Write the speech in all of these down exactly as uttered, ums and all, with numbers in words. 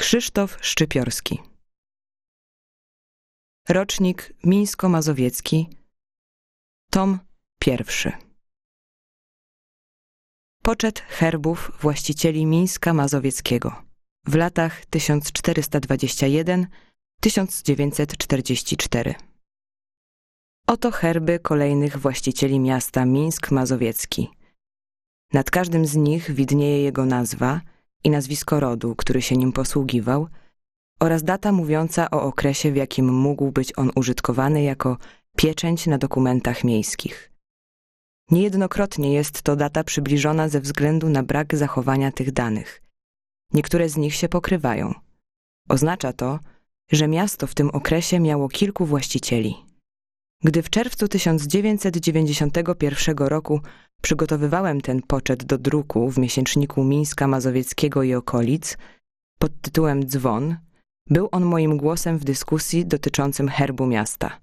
Krzysztof Szczypiorski. Rocznik Mińsko-Mazowiecki. Tom pierwszy. Poczet herbów właścicieli Mińska Mazowieckiego w latach tysiąc czterysta dwadzieścia jeden do tysiąc dziewięćset czterdzieści cztery. Oto herby kolejnych właścicieli miasta Mińsk Mazowiecki. Nad każdym z nich widnieje jego nazwa i nazwisko rodu, który się nim posługiwał, oraz data mówiąca o okresie, w jakim mógł być on użytkowany jako pieczęć na dokumentach miejskich. Niejednokrotnie jest to data przybliżona ze względu na brak zachowania tych danych. Niektóre z nich się pokrywają. Oznacza to, że miasto w tym okresie miało kilku właścicieli. Gdy w czerwcu tysiąc dziewięćset dziewięćdziesiątego pierwszego roku przygotowywałem ten poczet do druku w miesięczniku Mińska Mazowieckiego i okolic pod tytułem Dzwon, był on moim głosem w dyskusji dotyczącym herbu miasta.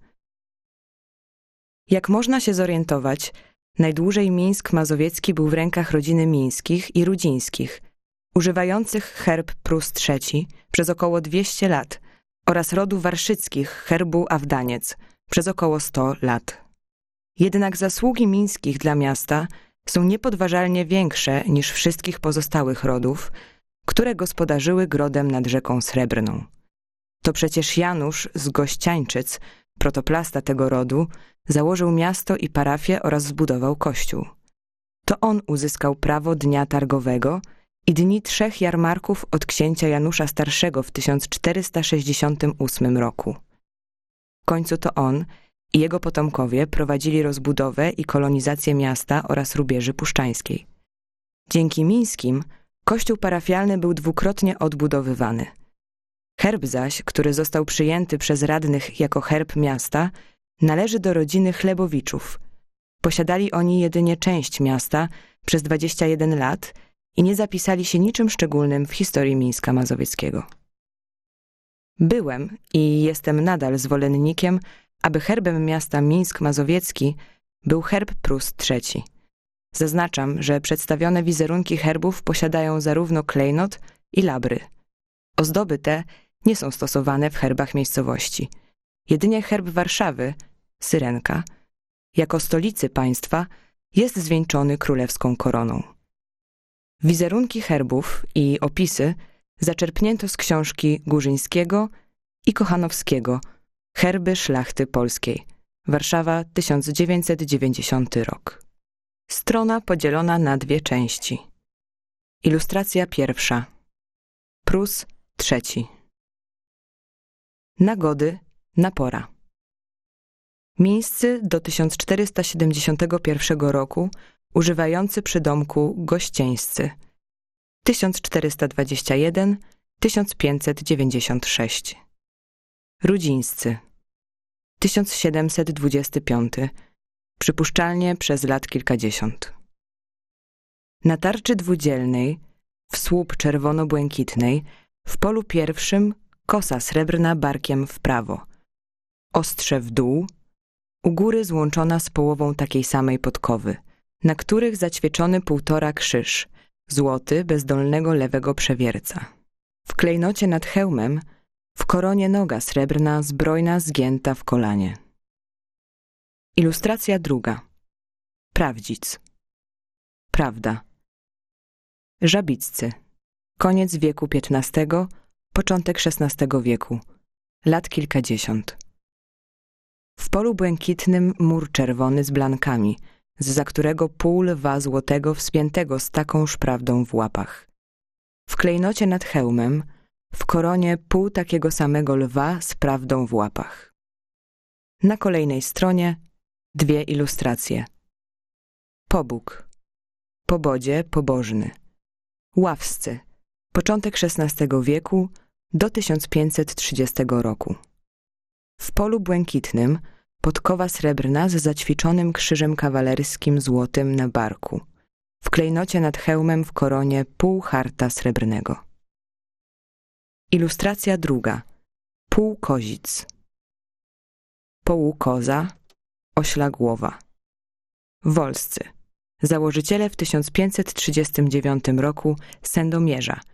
Jak można się zorientować, najdłużej Mińsk Mazowiecki był w rękach rodziny Mińskich i Rudzińskich, używających herb Prus trzeci przez około dwieście lat oraz rodu Warszyckich herbu Awdaniec przez około sto lat. Jednak zasługi mińskich dla miasta są niepodważalnie większe niż wszystkich pozostałych rodów, które gospodarzyły grodem nad rzeką Srebrną. To przecież Janusz z Gościańczyc, protoplasta tego rodu, założył miasto i parafię oraz zbudował kościół. To on uzyskał prawo dnia targowego i dni trzech jarmarków od księcia Janusza Starszego w tysiąc czterysta sześćdziesiątym ósmym roku. W końcu to on i jego potomkowie prowadzili rozbudowę i kolonizację miasta oraz rubieży puszczańskiej. Dzięki Mińskim kościół parafialny był dwukrotnie odbudowywany. Herb zaś, który został przyjęty przez radnych jako herb miasta, należy do rodziny Chlebowiczów. Posiadali oni jedynie część miasta przez dwadzieścia jeden lat i nie zapisali się niczym szczególnym w historii Mińska Mazowieckiego. Byłem i jestem nadal zwolennikiem, aby herbem miasta Mińsk Mazowiecki był herb Prus trzeci. Zaznaczam, że przedstawione wizerunki herbów posiadają zarówno klejnot i labry. Ozdoby te nie są stosowane w herbach miejscowości. Jedynie herb Warszawy, syrenka, jako stolicy państwa jest zwieńczony królewską koroną. Wizerunki herbów i opisy zaczerpnięto z książki Górzyńskiego i Kochanowskiego Herby szlachty polskiej. Warszawa, tysiąc dziewięćset dziewięćdziesiąty rok. Strona podzielona na dwie części. Ilustracja pierwsza. Prus trzeci. Nagody, napora. Mińscy do tysiąc czterysta siedemdziesiątego pierwszego roku używający przydomku gościeńscy. tysiąc czterysta dwadzieścia jeden do tysiąc pięćset dziewięćdziesiąt sześć. Rudzińscy. tysiąc siedemset dwudziesty piąty. Przypuszczalnie przez lat kilkadziesiąt. Na tarczy dwudzielnej, w słup czerwono-błękitnej, w polu pierwszym kosa srebrna barkiem w prawo, ostrze w dół, u góry złączona z połową takiej samej podkowy, na których zaćwieczony półtora krzyż, złoty bez dolnego lewego przewierca. W klejnocie nad hełmem, w koronie noga srebrna, zbrojna zgięta w kolanie. Ilustracja druga. Prawdzic. Prawda. Żabiccy. Koniec wieku piętnastego, początek szesnastego wieku. Lat kilkadziesiąt. W polu błękitnym mur czerwony z blankami, zza którego pół lwa złotego wspiętego z takąż prawdą w łapach. W klejnocie nad hełmem, w koronie pół takiego samego lwa z prawdą w łapach. Na kolejnej stronie dwie ilustracje. Pobóg. Pobodzie, pobożny. Ławscy. Początek szesnastego wieku do tysiąc pięćset trzydziestego roku. W polu błękitnym podkowa srebrna z zaćwiczonym krzyżem kawalerskim złotym na barku. W klejnocie nad hełmem w koronie pół harta srebrnego. Ilustracja druga. Pół kozic. Połukoza, ośla głowa. Wolscy. Założyciele w tysiąc pięćset trzydziestym dziewiątym roku Sędomierza,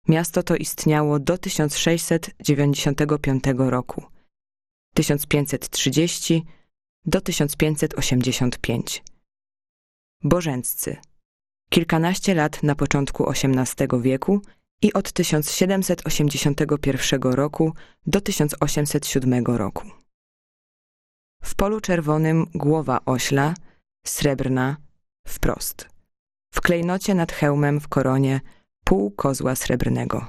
Miasto to istniało do tysiąc sześćset dziewięćdziesiątego piątego roku, tysiąc pięćset trzydziesty do tysiąc pięćset osiemdziesiąt pięć. Bożenccy. Kilkanaście lat na początku osiemnastego wieku i od tysiąc siedemset osiemdziesiątego pierwszego roku do tysiąc osiemset siódmego roku. W polu czerwonym głowa ośla, srebrna, wprost. W klejnocie nad hełmem w koronie pół kozła srebrnego.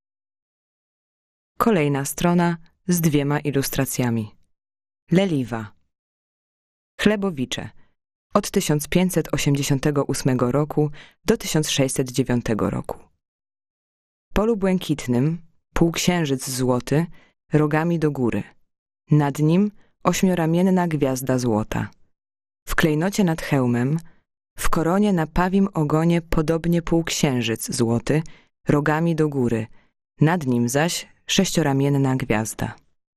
Kolejna strona z dwiema ilustracjami. Leliwa. Chlebowicze. Od tysiąc pięćset osiemdziesiątego ósmego roku do tysiąc sześćset dziewiątego roku. W polu błękitnym półksiężyc złoty rogami do góry. Nad nim ośmioramienna gwiazda złota. W klejnocie nad hełmem w koronie na pawim ogonie podobnie półksiężyc złoty rogami do góry. Nad nim zaś sześcioramienna gwiazda.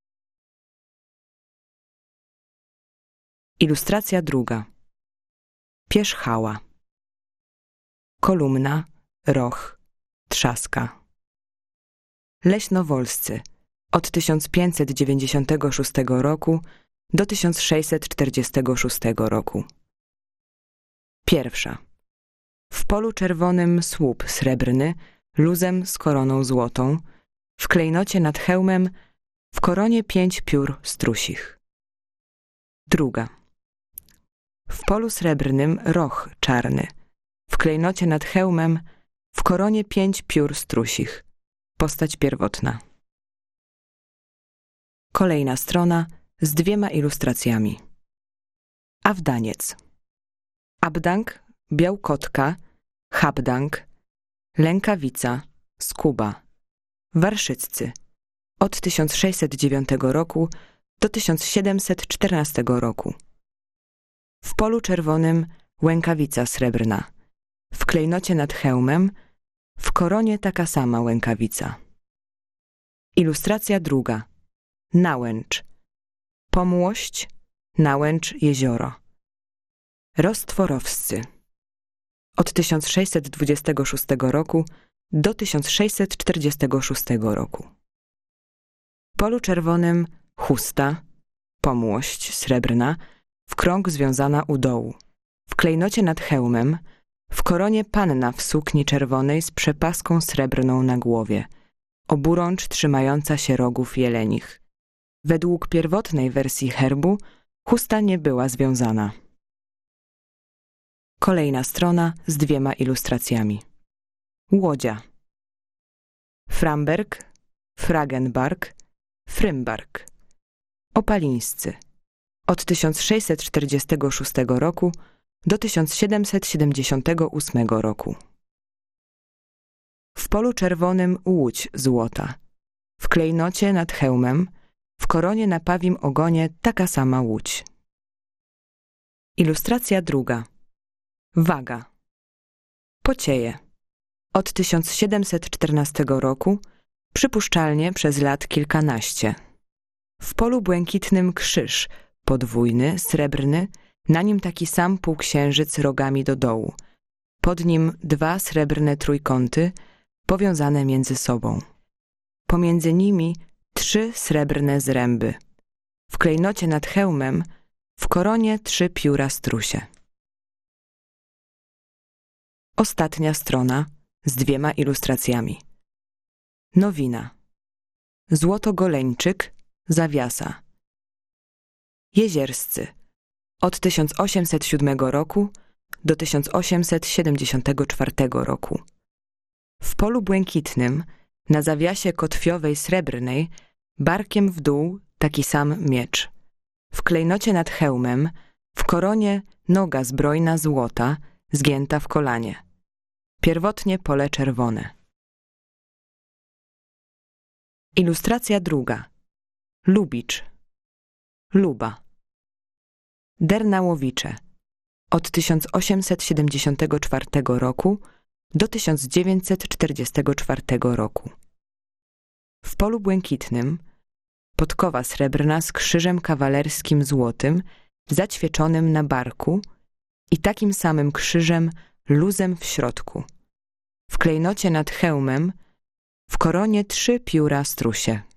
Ilustracja druga. Pierzchała. Kolumna, roch, trzaska. Leśnowolscy. Od tysiąc pięćset dziewięćdziesiątego szóstego roku do tysiąc sześćset czterdziestego szóstego roku. Pierwsza. W polu czerwonym słup srebrny, luzem z koroną złotą, w klejnocie nad hełmem, w koronie pięć piór strusich. Druga. W polu srebrnym roch czarny, w klejnocie nad hełmem, w koronie pięć piór strusich. Postać pierwotna. Kolejna strona z dwiema ilustracjami. Awdaniec. Abdank, białkotka, habdank, lękawica, skuba. Warszyccy. Od tysiąc sześćset dziewiątego roku do tysiąc siedemset czternastego roku. W polu czerwonym łękawica srebrna. W klejnocie nad hełmem, w koronie taka sama łękawica. Ilustracja druga. Nałęcz. Pomłość, nałęcz, jezioro. Rostworowscy. Od tysiąc sześćset dwudziestego szóstego roku do tysiąc sześćset czterdziestego szóstego roku. W polu czerwonym chusta, pomłość, srebrna, w krąg związana u dołu. W klejnocie nad hełmem, w koronie panna w sukni czerwonej z przepaską srebrną na głowie, oburącz trzymająca się rogów jelenich. Według pierwotnej wersji herbu chusta nie była związana. Kolejna strona z dwiema ilustracjami. Łodzia. Framberg, Fragenbark, Frymbark. Opalińscy. Od tysiąc sześćset czterdziestego szóstego roku do tysiąc siedemset siedemdziesiątego ósmego roku. W polu czerwonym łódź złota. W klejnocie nad hełmem, w koronie na pawim ogonie taka sama łódź. Ilustracja druga. Waga. Pocieje. Od tysiąc siedemset czternastego roku, przypuszczalnie przez lat kilkanaście. W polu błękitnym krzyż, podwójny, srebrny, na nim taki sam półksiężyc rogami do dołu. Pod nim dwa srebrne trójkąty, powiązane między sobą. Pomiędzy nimi trzy srebrne zręby. W klejnocie nad hełmem, w koronie trzy pióra strusie. Ostatnia strona z dwiema ilustracjami. Nowina. Złotogoleńczyk, zawiasa. Jezierscy. Od tysiąc osiemset siódmego roku do tysiąc osiemset siedemdziesiątego czwartego roku. W polu błękitnym, na zawiasie kotwiowej srebrnej, barkiem w dół taki sam miecz. W klejnocie nad hełmem, w koronie noga zbrojna złota, zgięta w kolanie. Pierwotnie pole czerwone. Ilustracja druga. Lubicz. Luba. Dernałowicze. Od tysiąc osiemset siedemdziesiątego czwartego roku do tysiąc dziewięćset czterdziestego czwartego roku. W polu błękitnym podkowa srebrna z krzyżem kawalerskim złotym zaćwieczonym na barku i takim samym krzyżem luzem w środku. W klejnocie nad hełmem, W koronie trzy pióra strusie.